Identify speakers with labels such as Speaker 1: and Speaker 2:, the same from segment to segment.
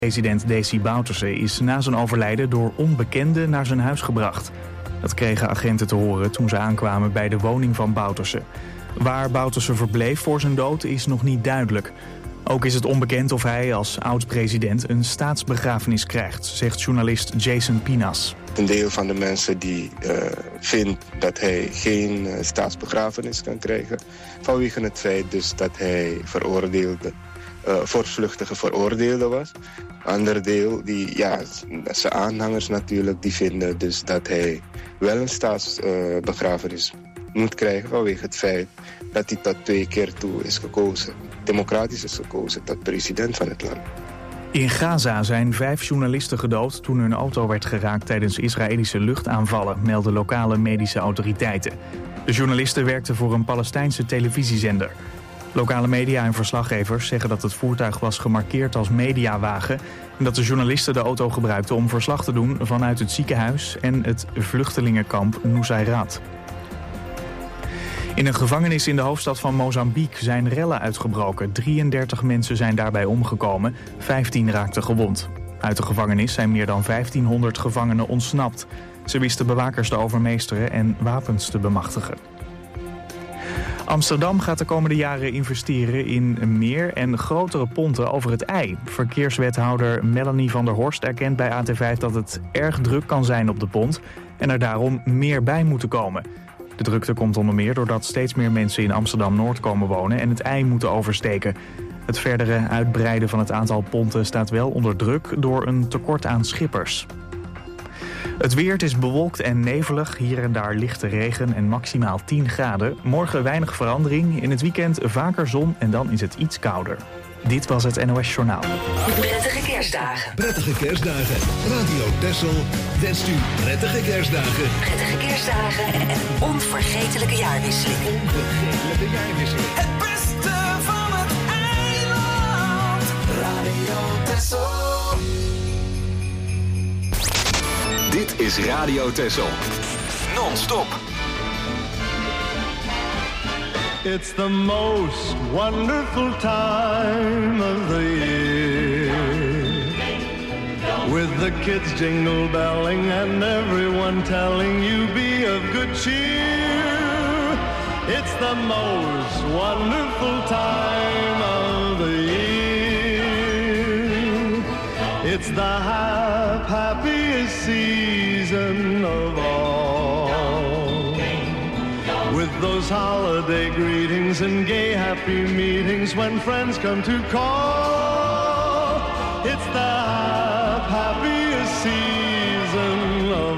Speaker 1: President Desi Bouterse is na zijn overlijden door onbekenden naar zijn huis gebracht. Dat kregen agenten te horen toen ze aankwamen bij de woning van Bouterse. Waar Bouterse verbleef voor zijn dood is nog niet duidelijk. Ook is het onbekend of hij als oud-president een staatsbegrafenis krijgt, zegt journalist Jason Pinas.
Speaker 2: Een deel van de mensen die vindt dat hij geen staatsbegrafenis kan krijgen, vanwege het feit dus dat hij voortvluchtige veroordeelde was. Ander deel, zijn aanhangers natuurlijk, die vinden dus dat hij wel een staatsbegrafenis moet krijgen vanwege het feit dat hij tot 2 keer toe is gekozen, democratisch is gekozen tot president van het land.
Speaker 1: In Gaza zijn 5 journalisten gedood toen hun auto werd geraakt tijdens Israëlische luchtaanvallen, melden lokale medische autoriteiten. De journalisten werkten voor een Palestijnse televisiezender. Lokale media en verslaggevers zeggen dat het voertuig was gemarkeerd als mediawagen en dat de journalisten de auto gebruikten om verslag te doen vanuit het ziekenhuis en het vluchtelingenkamp Nusayrat. In een gevangenis in de hoofdstad van Mozambique zijn rellen uitgebroken. 33 mensen zijn daarbij omgekomen, 15 raakten gewond. Uit de gevangenis zijn meer dan 1500 gevangenen ontsnapt. Ze wisten bewakers te overmeesteren en wapens te bemachtigen. Amsterdam gaat de komende jaren investeren in meer en grotere ponten over het IJ. Verkeerswethouder Melanie van der Horst erkent bij AT5 dat het erg druk kan zijn op de pont en er daarom meer bij moeten komen. De drukte komt onder meer doordat steeds meer mensen in Amsterdam-Noord komen wonen en het IJ moeten oversteken. Het verdere uitbreiden van het aantal ponten staat wel onder druk door een tekort aan schippers. Het weer is bewolkt en nevelig, hier en daar lichte regen en maximaal 10 graden. Morgen weinig verandering, in het weekend vaker zon en dan is het iets kouder. Dit was het NOS Journaal.
Speaker 3: Prettige kerstdagen.
Speaker 4: Prettige kerstdagen. Radio Texel wenst u prettige kerstdagen.
Speaker 3: Prettige kerstdagen en een onvergetelijke jaarwisseling.
Speaker 4: Onvergetelijke jaarwisseling.
Speaker 5: Het beste van het eiland. Radio Texel.
Speaker 6: Dit is Radio Texel. Non-stop.
Speaker 7: It's the most wonderful time of the year, with the kids jingle belling and everyone telling you be of good cheer. It's the most wonderful time of the year. It's the happiest season of all, with those holiday greetings and gay happy meetings when friends come to call. It's the happiest season of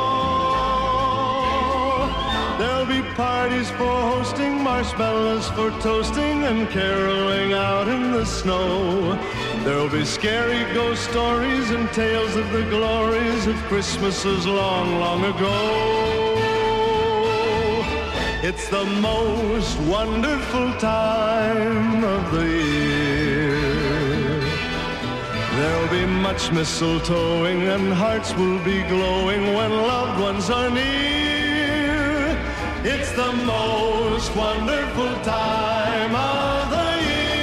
Speaker 7: all. There'll be parties for hosting, marshmallows for toasting, and caroling out in the snow. There'll be scary ghost stories and tales of the glories of Christmases long, long ago. It's the most wonderful time of the year. There'll be much mistletoeing and hearts will be glowing when loved ones are near. It's the most wonderful time of the year.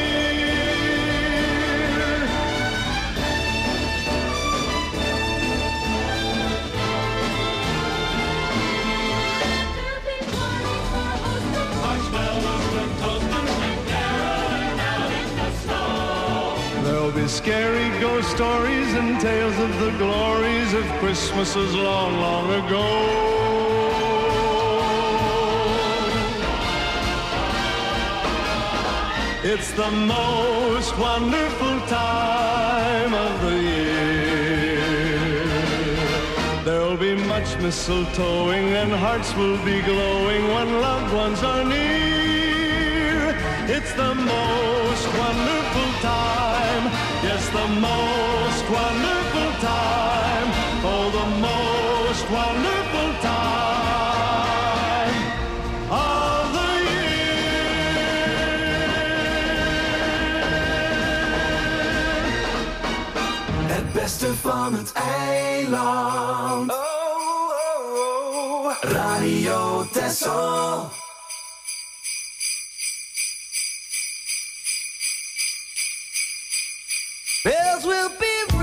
Speaker 7: There'll be scary ghost stories and tales of the glories of Christmases long, long ago. It's the most wonderful time of the year. There'll be much mistletoeing and hearts will be glowing when loved ones are near. It's the most wonderful time, yes, the most wonderful time, oh, the most wonderful time of the year.
Speaker 5: Het beste van het eiland. Oh, oh, oh. Radio Texel. Bells will be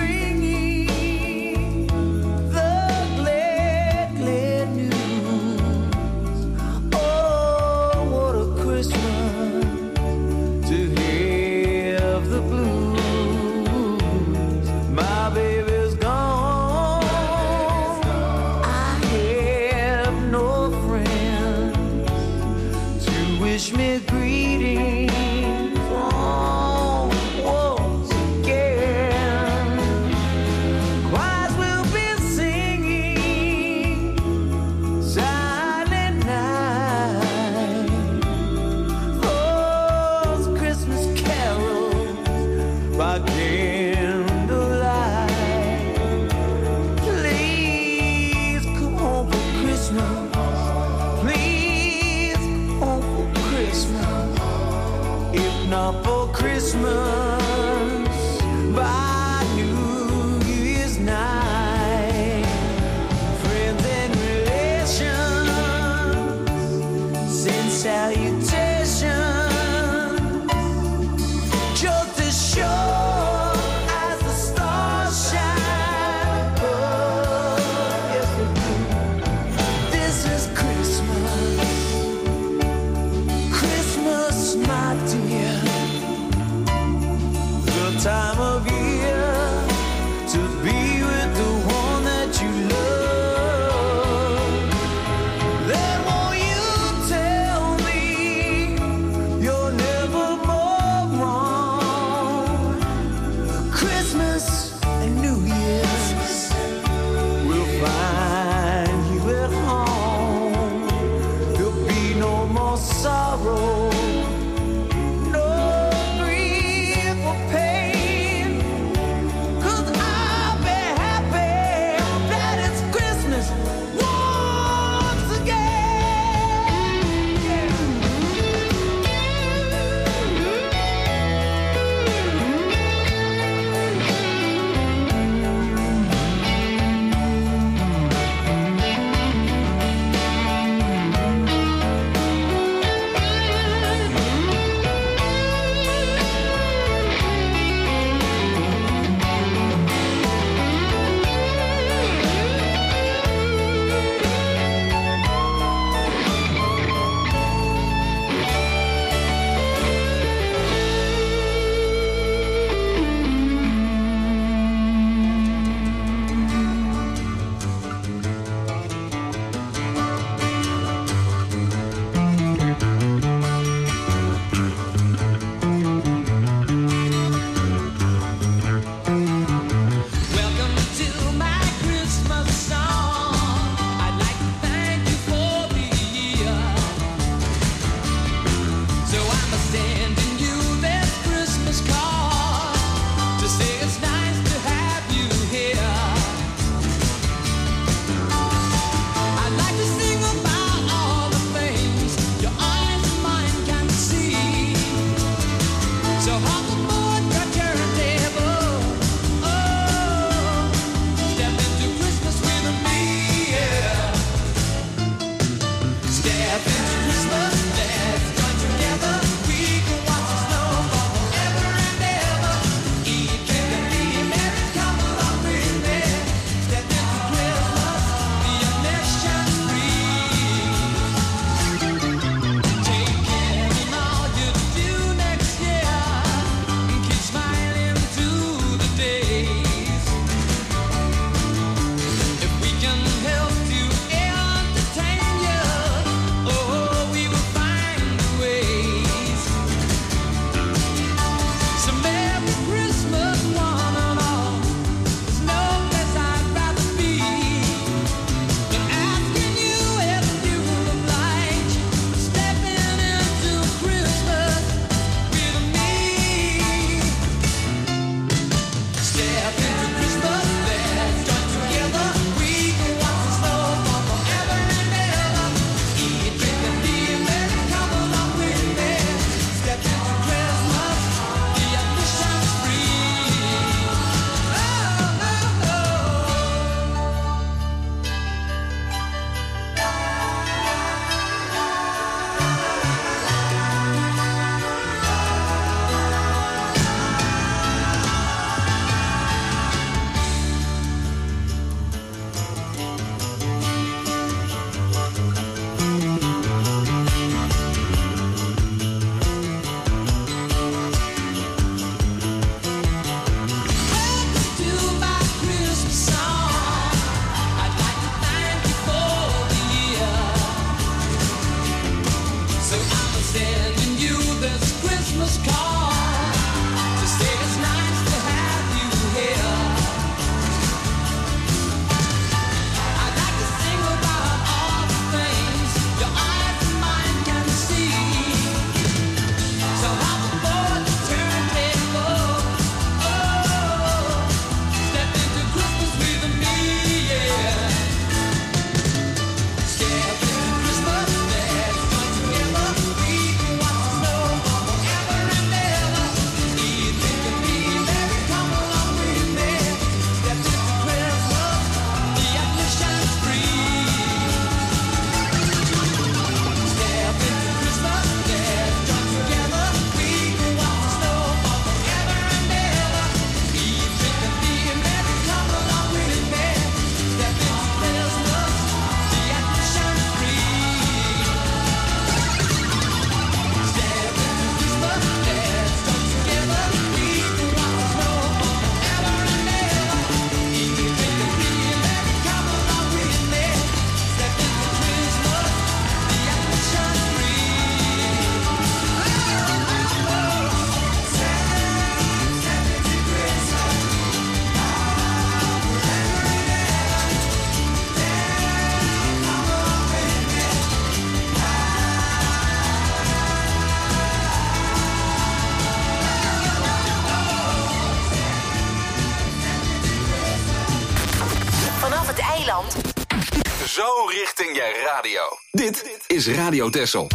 Speaker 3: van het eiland.
Speaker 6: Zo richting je radio. Dit is Radio Texel.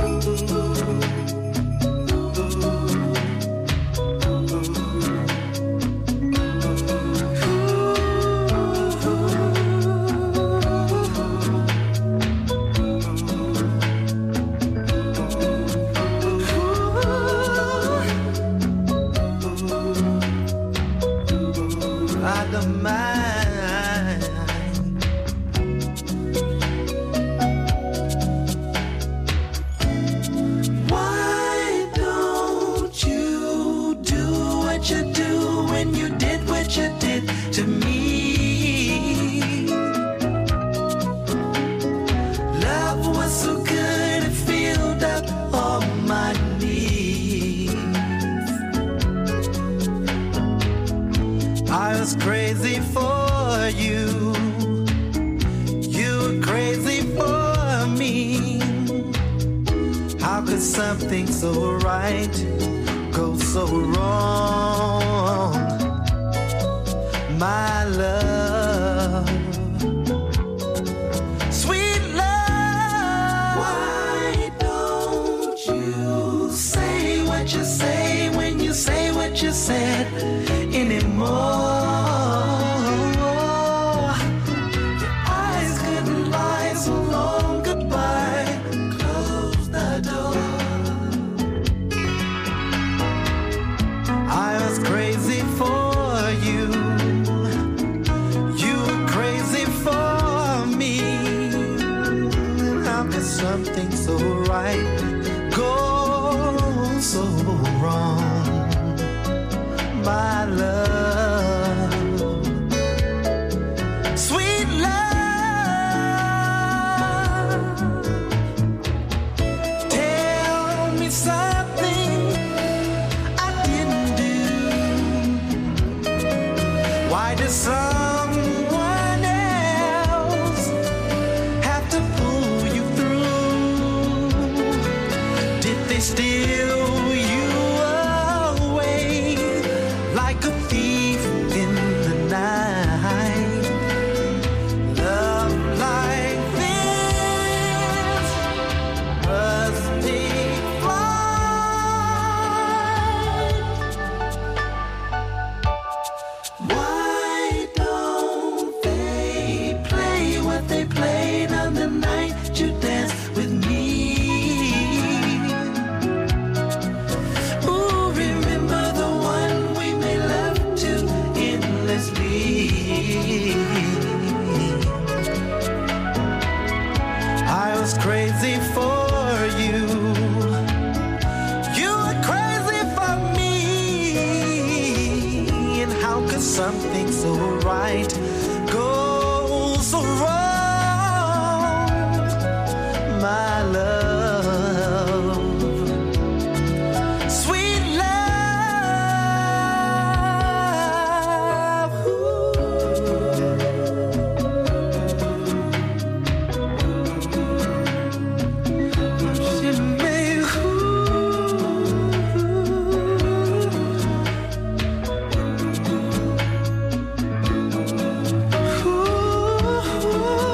Speaker 8: Crazy for you, you're crazy for me. How could something so right go so wrong, my love, sweet love? Why don't you say what you say when you say what you said anymore? Something so right goes so wrong, my love, sweet love. Tell me something I didn't do. Why does someone else have to pull you through? Did they steal you away like a thief in the night? Love like this must take flight. Why don't they play what they played on the night you danced with me? Ooh, remember the one we made love to endlessly? I was crazy for you. You were crazy for me. And how could something so right go so wrong, my love, sweet love? She made ooh.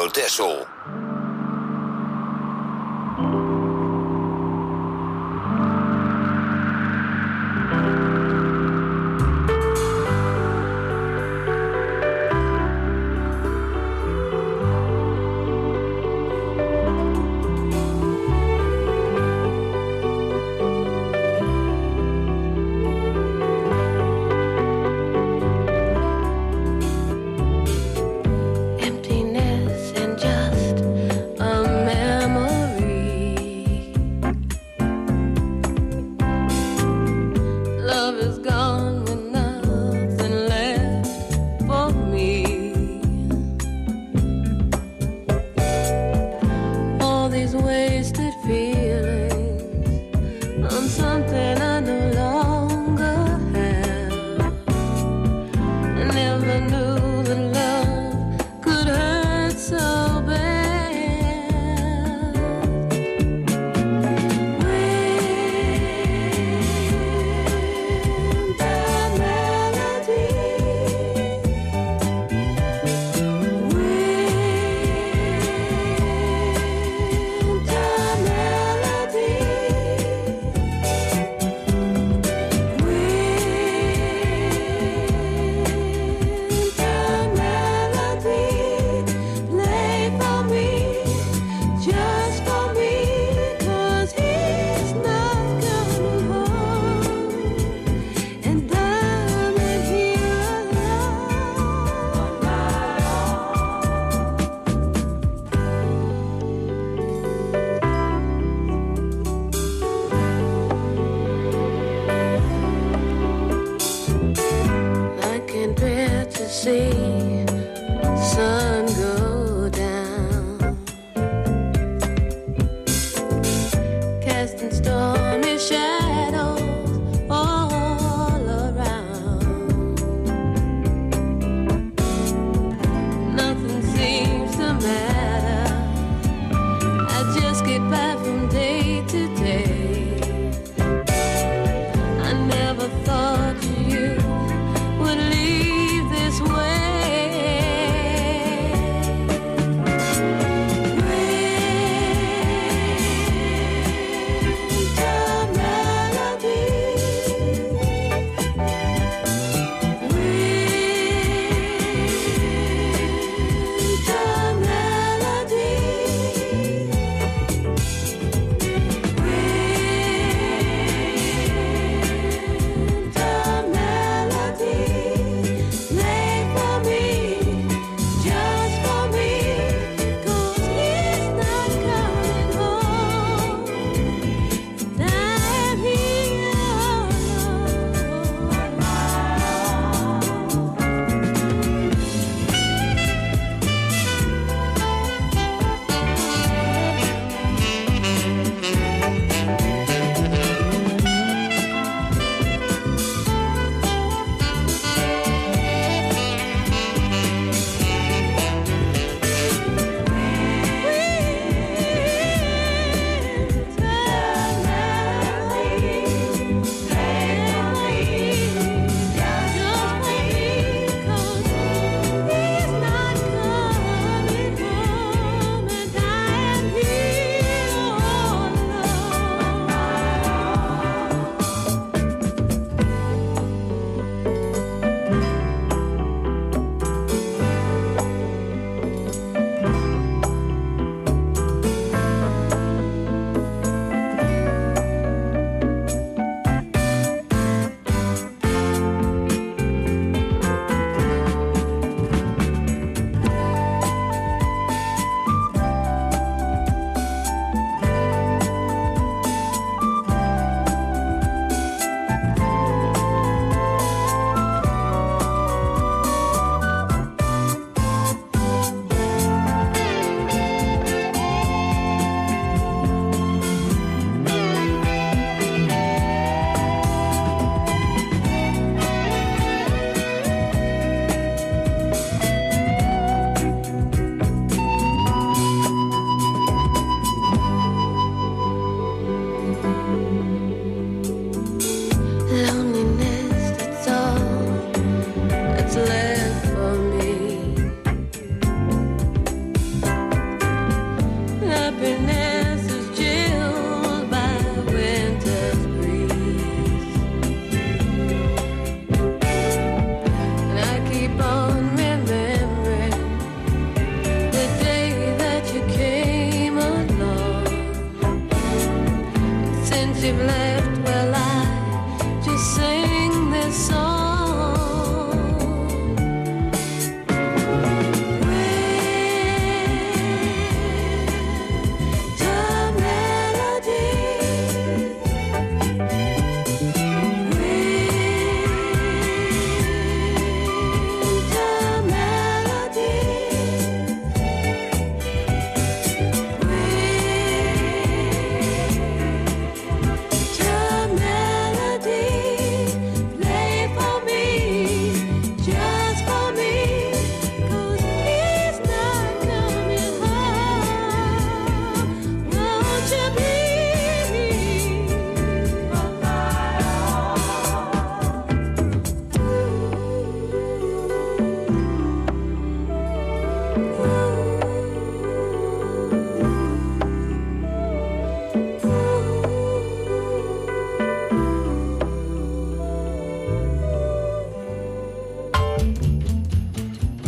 Speaker 6: Radio Texel.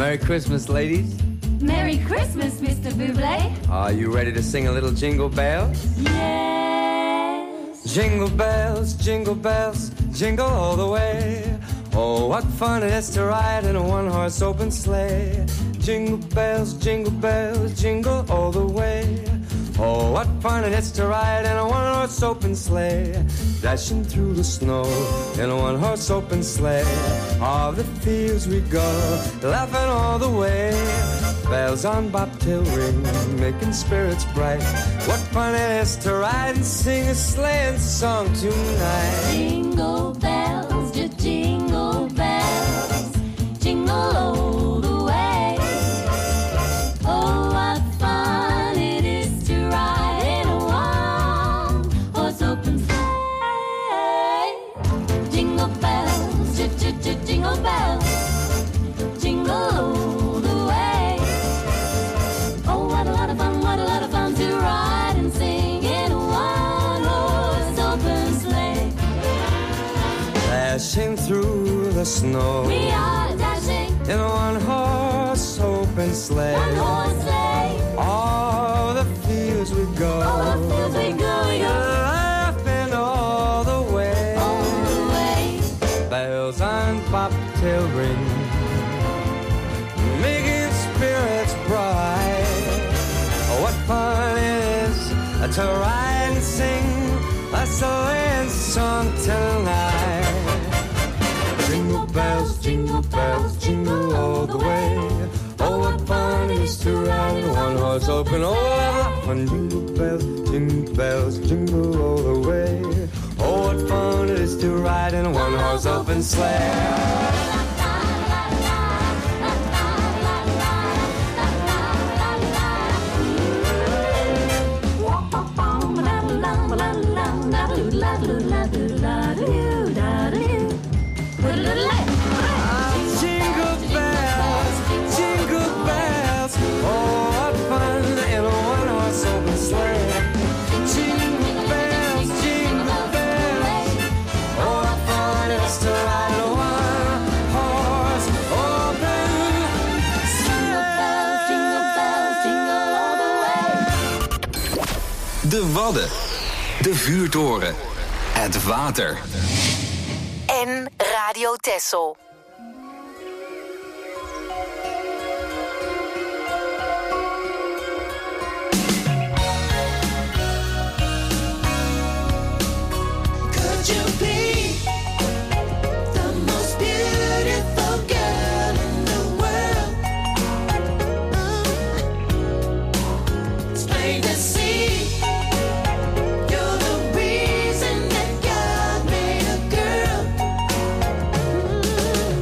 Speaker 9: Merry Christmas, ladies.
Speaker 10: Merry Christmas, Mr. Bublé.
Speaker 9: Are you ready to sing a little Jingle Bells?
Speaker 10: Yes.
Speaker 9: Jingle bells, jingle all the way. Oh, what fun it is to ride in a one-horse open sleigh. Jingle bells, jingle all the way. Oh, what fun it is to ride in a one-horse open sleigh. Dashing through the snow in a one-horse open sleigh. All the fields we go, laughing all the way. Bells on bobtail ring, making spirits bright. What fun it is to ride and sing a sleighing song tonight.
Speaker 10: Jingle bells, jingle bells, jingle all the way. Oh, what fun it is to ride in a one-horse open sleigh. Jingle bells, jingle bells, jingle all the way. Oh, what a lot of fun to ride and sing in a one-horse open sleigh.
Speaker 9: Dashing through the snow,
Speaker 10: We are dashing
Speaker 9: in a one-horse open sleigh.
Speaker 10: one-horse sleigh.
Speaker 9: All the fields we go,
Speaker 10: All the fields we go,
Speaker 9: laughing all the way.
Speaker 10: all the way.
Speaker 9: Bells on bobtail ring, making spirits bright. Oh, what fun it is to ride and sing a sleighing song tonight. Jingle bells, jingle all the way. Oh, what fun it is to ride in one horse open. Oh, what fun! Jingle bells, jingle all the way. Oh, what fun it is to ride in a one horse open sleigh. Jingle bells, oh, what fun in a one-horse open sleigh. Jingle bells, oh, what fun it is to ride in a one-horse open sleigh.
Speaker 10: Jingle all the way.
Speaker 6: De Wadden. De Vuurtoren. Het water.
Speaker 3: En Radio Texel.
Speaker 8: Could you be the most beautiful girl in the world? It's plain to see you're the reason that God made a girl.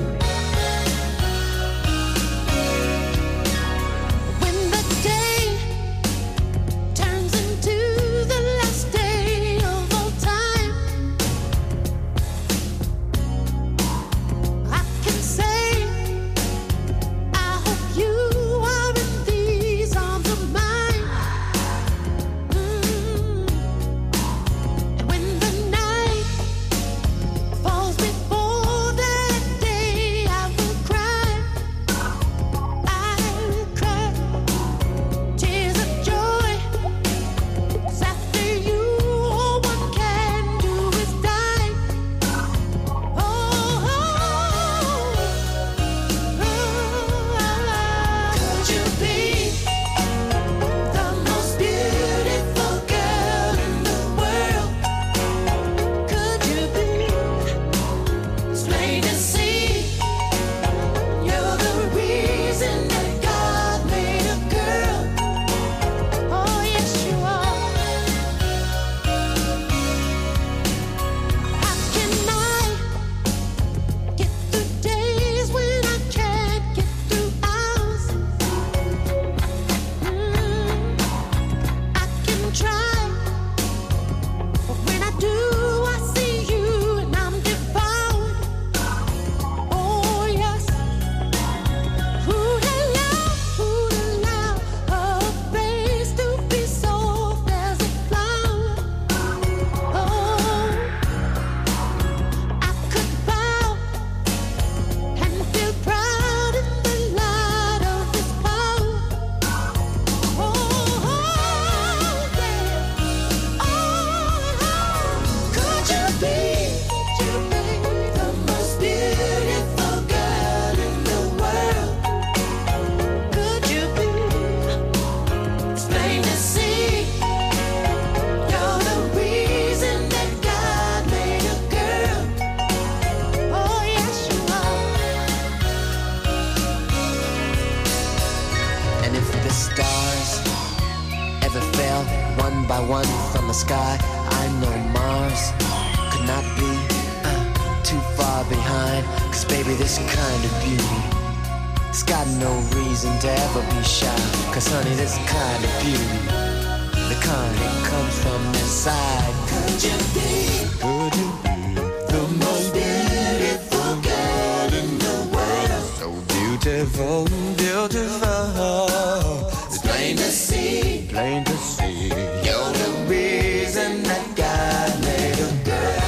Speaker 11: the sky. I know Mars could not be too far behind. 'Cause baby, this kind of beauty, it's got no reason to ever be shy. 'Cause honey, this kind of beauty, the kind that comes from inside. Could you be the most beautiful girl in the world? So beautiful, beautiful. It's plain to see, plain to see. You're the reason that God made a girl.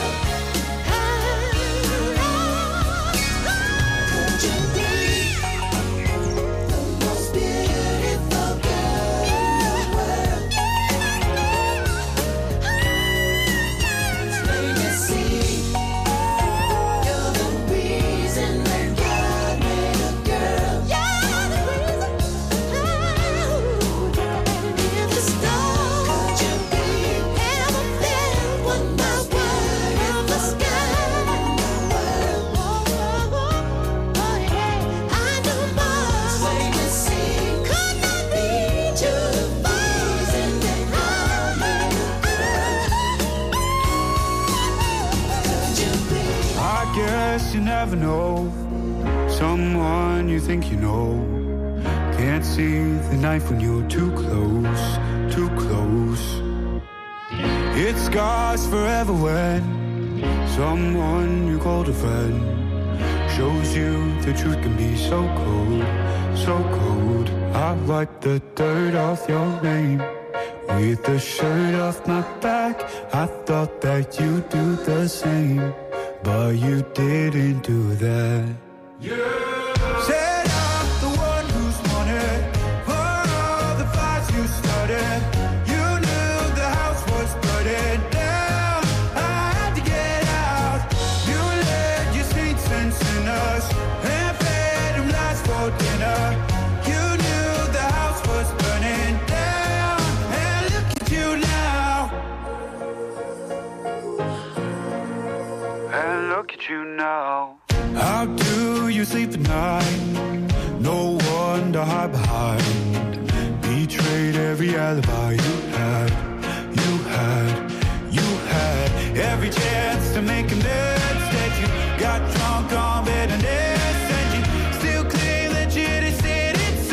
Speaker 11: Could you be the most beautiful girl in the world? It's plain to see. You're the reason that God made a girl. You're the reason. The star. Could you be ever felt one by one in the sky? Oh yeah, I know Mars. Plain to see. Could not be too reason that God made a girl. Could you be?
Speaker 12: I guess you never know someone you think you know. Can't see the knife when you're too close, too close. It scars forever when someone you called a friend shows you the truth can be so cold, so cold. I wipe the dirt off your name with the shirt off my back. I thought that you'd do the same, but you didn't do that. Said I'm the one who's wanted for all the fights you started. You knew the house was burning down. I had to get out. You led your saints and sinners and fed them lies for dinner. You knew the house was burning down. And look at you now. And look at you now. How do you sleep at night? No one to hide behind. Betrayed every alibi you had. You had, you had every chance to make amends. Instead you got drunk on bitterness, and you still claim that you didn't sit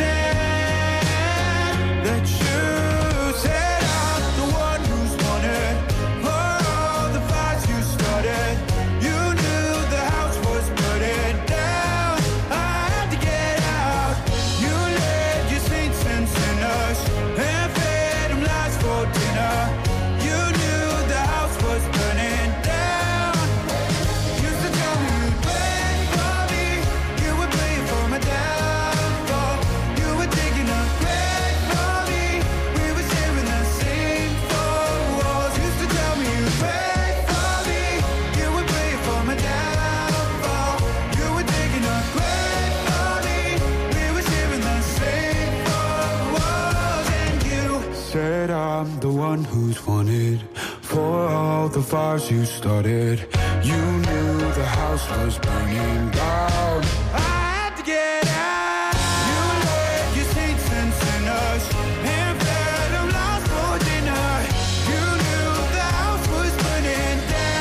Speaker 12: inside. That you said I'm the one who's wanted for all the fights you started. You knew the house was burning down. I had to get out. You led your saints and sinners and fed them lies for dinner. You knew the house was burning down. Used to tell me you'd pray for me. You would pray for my downfall. You were digging a grave for me. We were sharing the same four walls. Used to tell me you'd pray for me. You would pray for my downfall. You were digging a grave for me. We were sharing the same four walls. And you said I'm the one who's wanted for all the fires you started. You knew the house was burning down. I had to get out. You led your saints and sinners and fed them lies for dinner. You knew the house was burning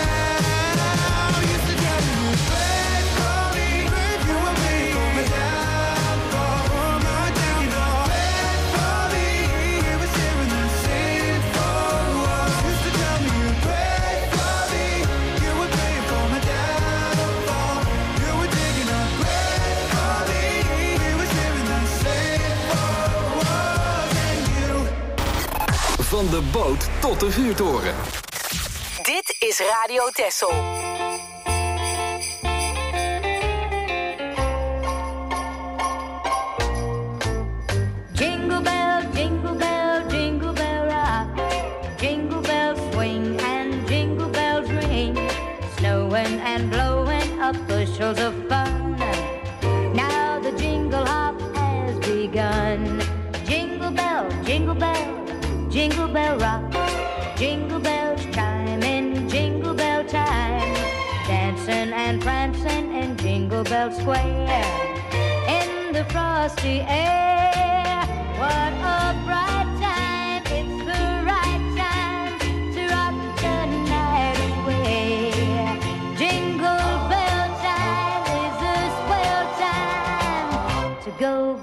Speaker 12: down. Used to tell me you'd pray for me. You were praying for my downfall. For my downfall. Pray for me. We were sharing the same four walls. Used to tell me you'd pray for me. You were praying for my downfall. You were digging a grave for me. We were sharing the same four walls. And you.
Speaker 6: Van de boot tot de vuurtoren.
Speaker 3: Dit is Radio Texel.
Speaker 10: Jingle bell, jingle bell, jingle bell rock. Jingle bells swing and jingle bells ring. Snowing and blowing up bushels of fun. Now the jingle hop has begun. Jingle bell, jingle bell, jingle bell rock. Jingle bells chime in jingle bell time. Dancing and prancing in Jingle Bell Square. In the frosty air. What a bright time, it's the right time to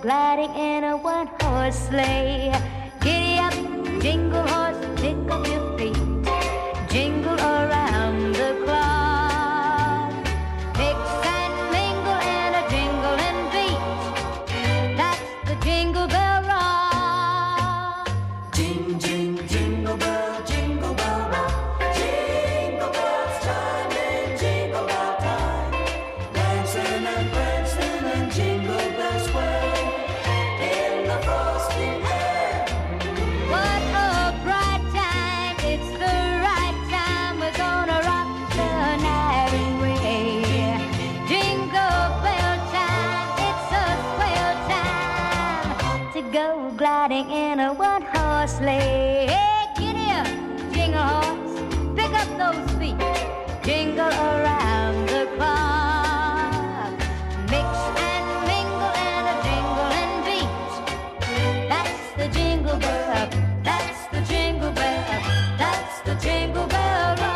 Speaker 10: gliding in a one-horse sleigh. Giddy up, jingle horse, pick up your feet. Jingle around the clock. Mix and mingle in a jingling beat. That's the Jingle Bell Rock.
Speaker 5: Jing, jing, jingle bell rock. Jingle bells chiming, jingle bell time. Dancing and prancing and jingle bells sway in the frosty air.
Speaker 10: What a bright time, it's the right time. We're gonna rock the night away. Jingle bell time, it's a swell time to go gliding in a one-horse sleigh. Hey, giddy up, jingle horse, pick up those feet. Jingle around the clock. Mix and mingle in a jingling beat. That's the Jingle Bell, that's the Jingle Bell, that's the Jingle Bell Rock.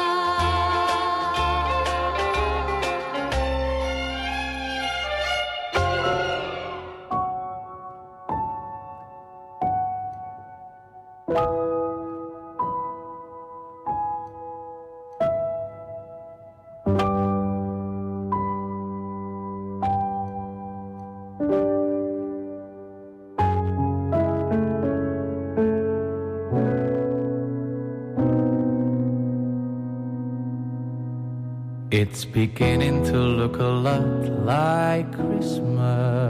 Speaker 13: It's beginning to look a lot like Christmas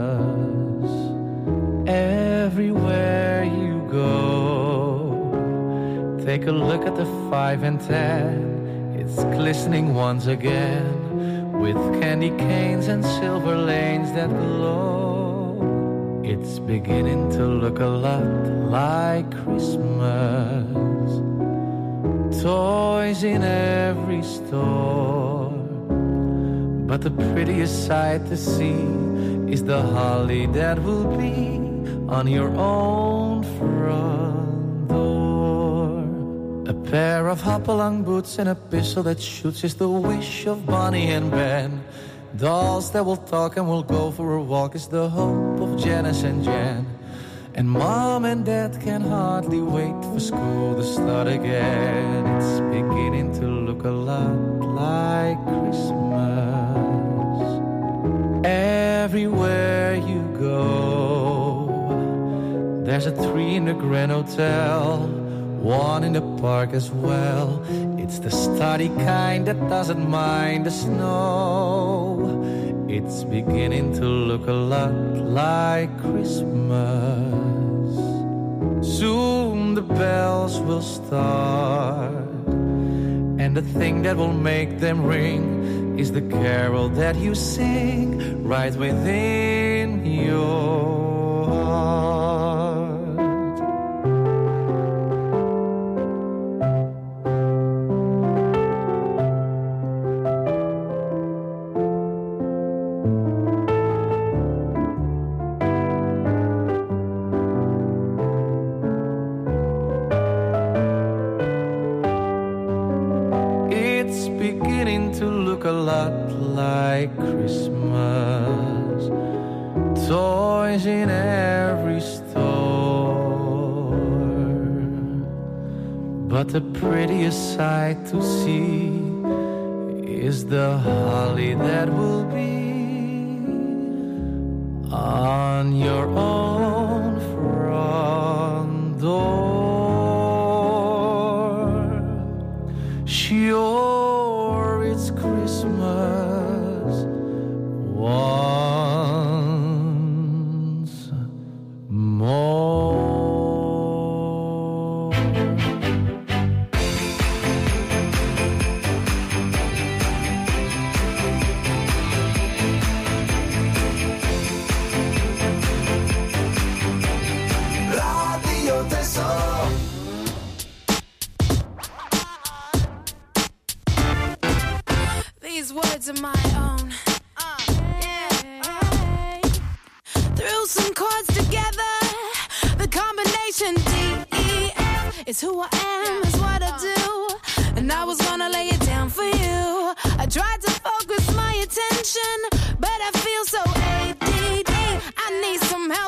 Speaker 13: everywhere you go. Take a look at the 5 and 10. It's glistening once again with candy canes and silver lanes that glow. It's beginning to look a lot like Christmas. Toys in every store. But the prettiest sight to see is the holly that will be on your own front door. A pair of hopalong boots and a pistol that shoots is the wish of Bonnie and Ben. Dolls that will talk and will go for a walk is the hope of Janice and Jan. And Mom and Dad can hardly wait for school to start again. It's beginning to look a lot like Christmas everywhere you go. There's a tree in the Grand Hotel, one in the park as well. It's the sturdy kind that doesn't mind the snow. It's beginning to look a lot like Christmas. Soon the bells will start, and the thing that will make them ring is the carol that you sing right within your heart. It's beginning to look a lot like Christmas. Toys in every store. But the prettiest sight to see is the holly that will be on your own front door. Sure, it's Christmas once more.
Speaker 5: Radio Tesoro.
Speaker 14: These words are my own. Threw some chords together. The combination D-E-F is who I am, is what I do. And I was gonna lay it down for you. I tried to focus my attention, but I feel so ADD. I need some help.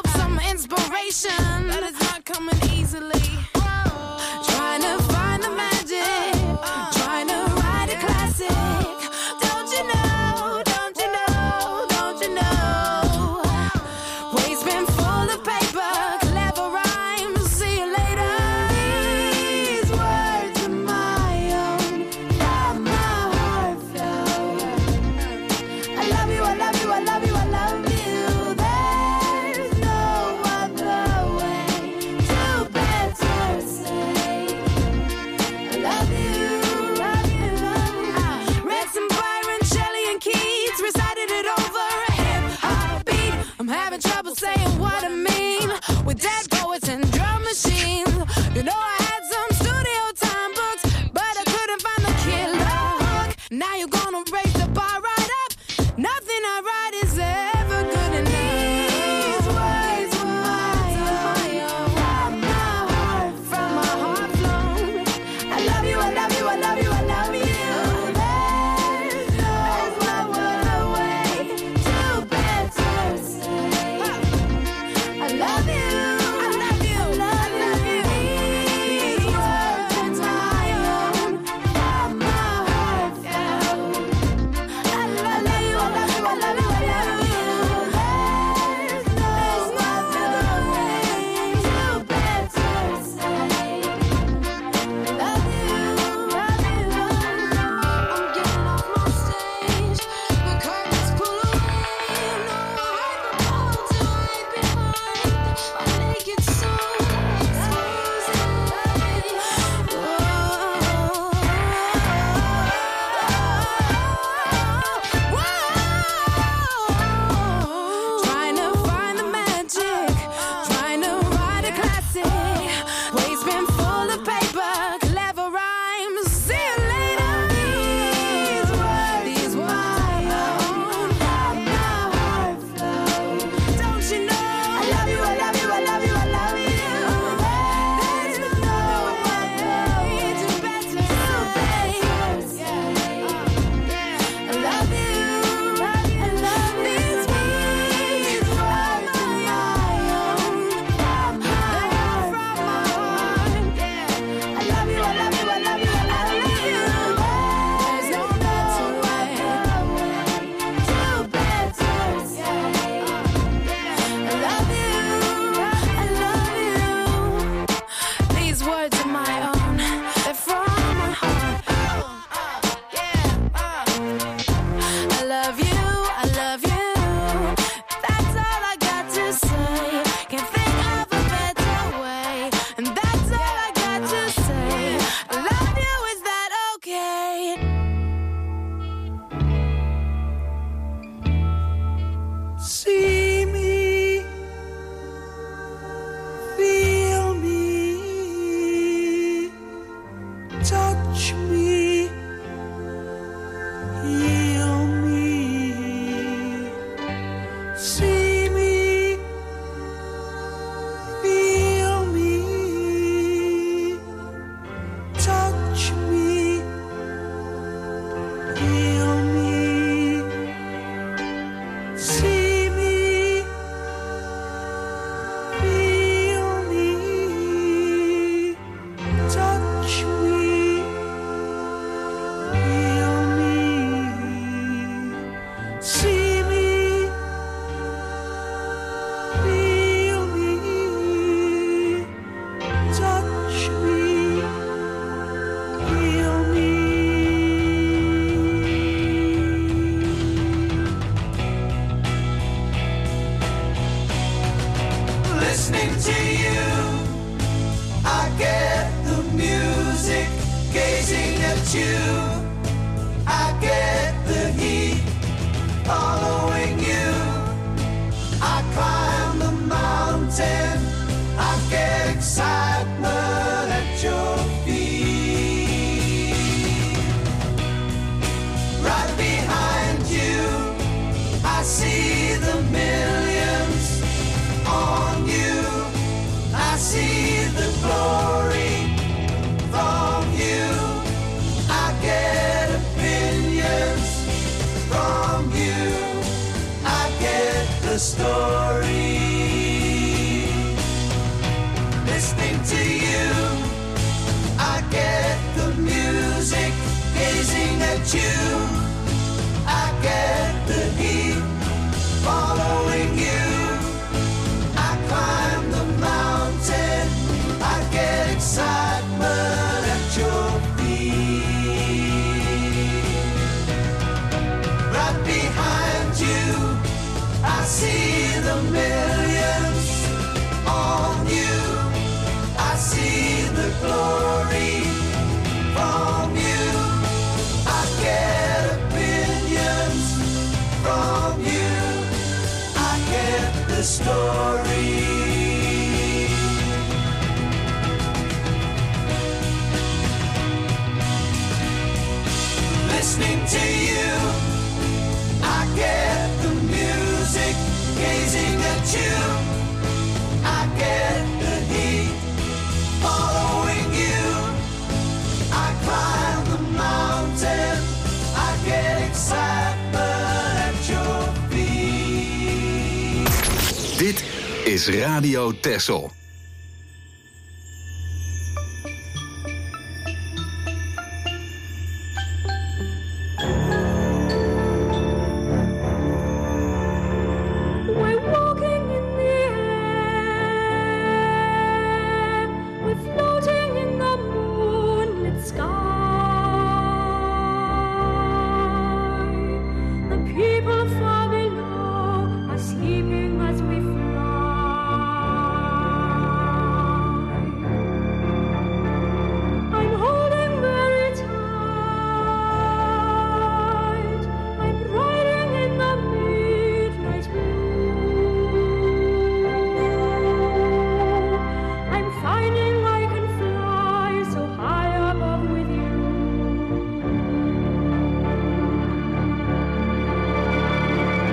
Speaker 8: See me, feel me, touch me, heal me. See me, feel me, touch me, heal me. See me, feel me, touch me, heal me. See me, feel me, touch me, heal me. Listening to you, I get the music. Gazing at you, I get the heat. Following you, I climb the mountain. I get excitement at your feet. Right behind you, I see the millions on you. I see the glory from you. I get opinions from you. I get the story. Listening to you, I get the music. Gazing at you, I get the heat. Following you, I climb the mountain. I get excitement at your feet. Right behind you, I see the millions on you. I see the glory from you. I get opinions from you. I get the story. Listening to you, I get the music. Gazing at you, I get the heat. Following you, I climb the mountain. I get excitement at your feet.
Speaker 6: Dit is Radio Texel.
Speaker 5: We're walking in the air. We're floating in the moonlit sky. The people far below are sleeping as we fly. I'm holding very tight. I'm riding in the midnight blue. I'm finding I can fly so high above with you.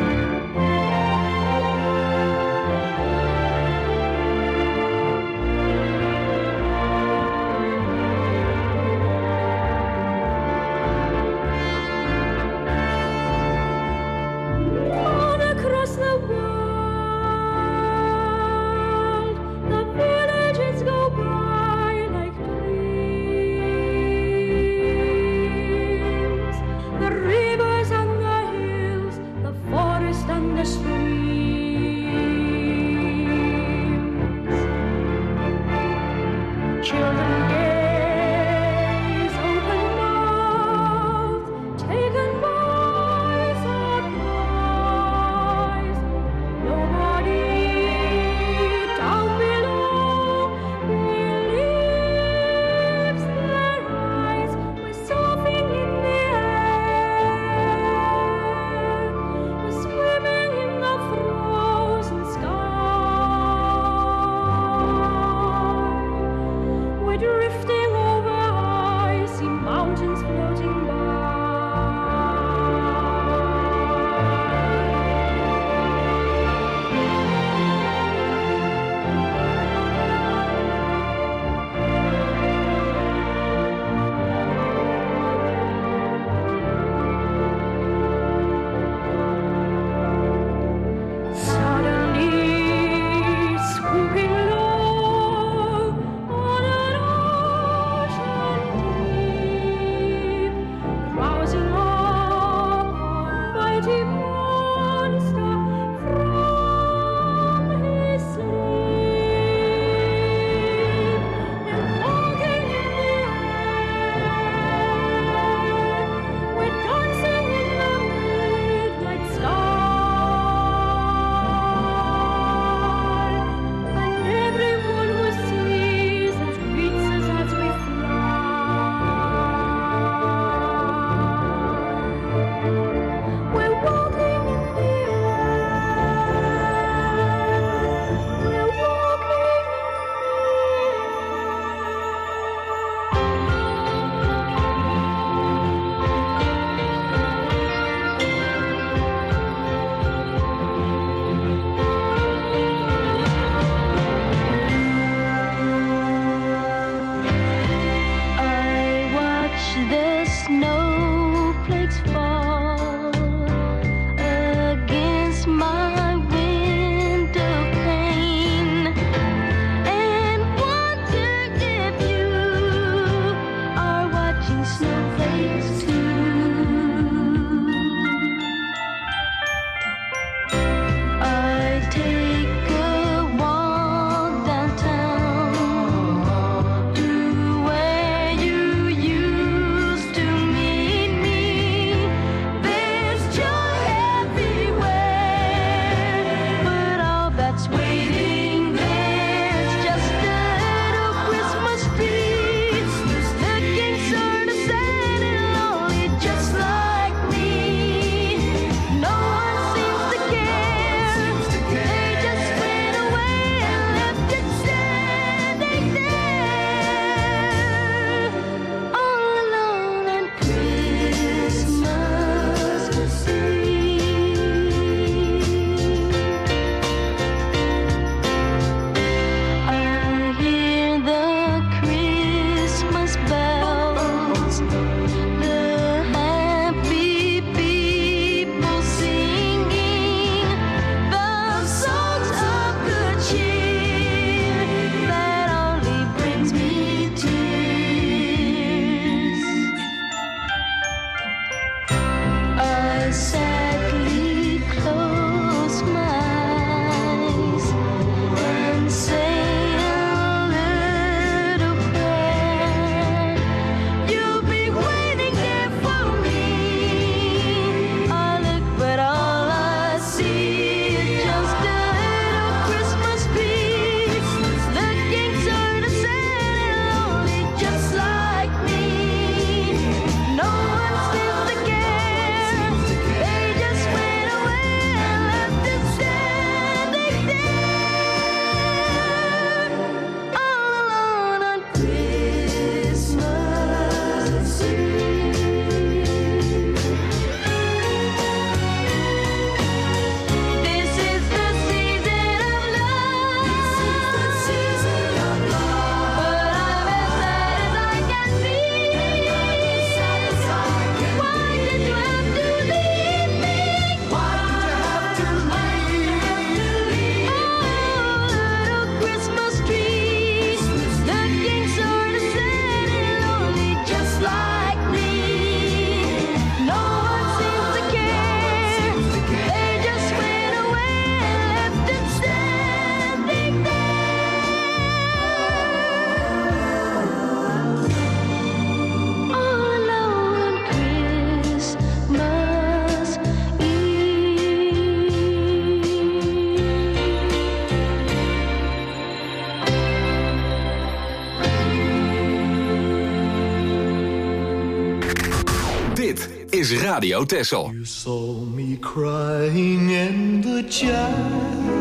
Speaker 6: is Radio Texel.
Speaker 7: You saw me crying in the chapel.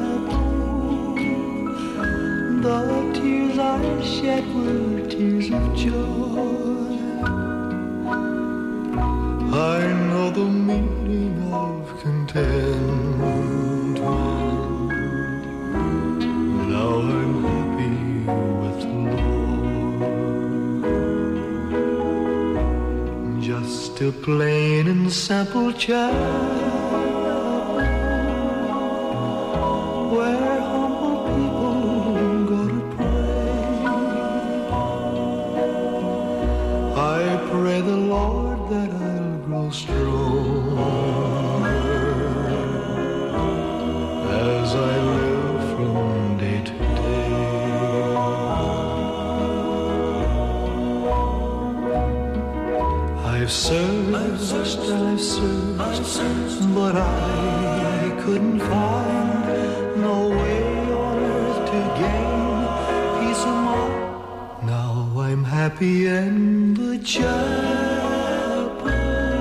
Speaker 7: The tears I shed were tears of joy. I know the meaning of contentment. Now I'm happy with the Lord. Just a plain and simple child. Pray the Lord that I'll grow stronger as I live from day to day. I've searched, but I couldn't find no way on earth to gain peace of mind. Now I'm happy in the chapel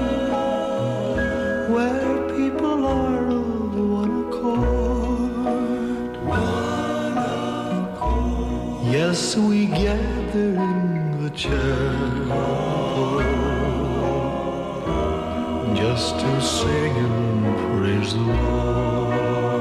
Speaker 7: where people are of one accord. Yes, we gather in the chapel just to sing and praise the Lord.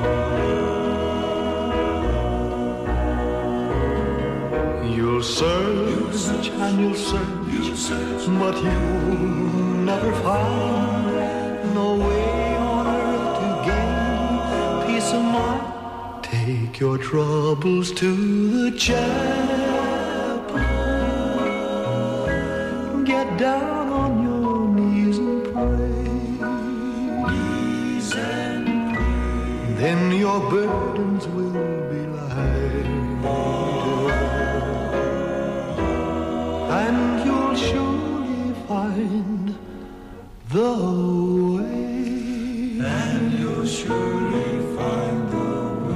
Speaker 7: You'll search and you'll search, but you'll never find no way on earth to gain peace of mind. Take your troubles to the chapel. Get down on your knees and pray. Then your burdens will be lighter, and you'll surely find the way. And you'll surely find the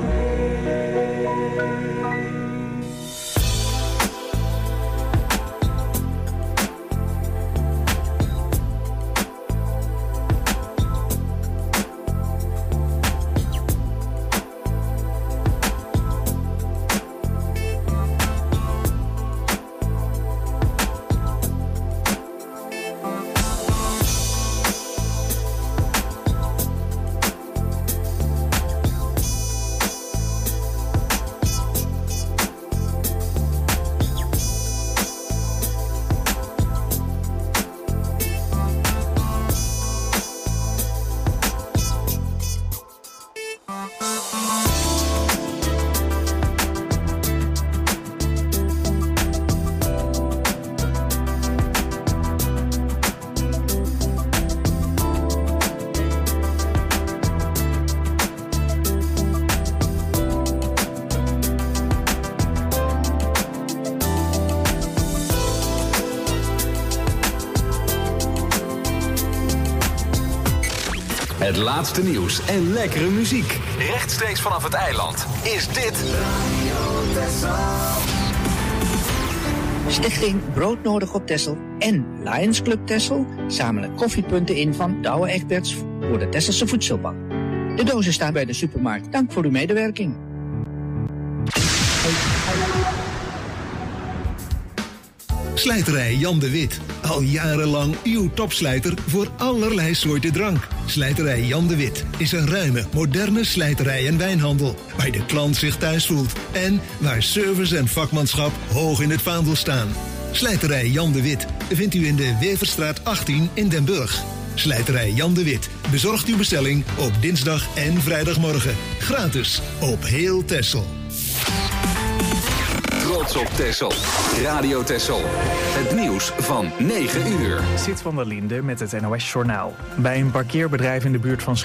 Speaker 6: Het laatste nieuws en lekkere muziek. Rechtstreeks vanaf het eiland is dit
Speaker 15: Stichting Broodnodig op Texel en Lions Club Texel zamelen koffiepunten in van Douwe Egberts voor de Tesselse Voedselbank. De dozen staan bij de supermarkt. Dank voor uw medewerking.
Speaker 4: Slijterij Jan de Wit. Al jarenlang uw topslijter voor allerlei soorten drank. Slijterij Jan de Wit is een ruime, moderne slijterij en wijnhandel. Waar de klant zich thuis voelt. En waar service en vakmanschap hoog in het vaandel staan. Slijterij Jan de Wit vindt u in de Weverstraat 18 in Den Burg. Slijterij Jan de Wit bezorgt uw bestelling op dinsdag en vrijdagmorgen. Gratis op heel Texel.
Speaker 6: Trots op Texel. Radio Texel. Het nieuws van 9 uur.
Speaker 1: Sid van der Linde met het NOS Journaal. Bij een parkeerbedrijf in de buurt van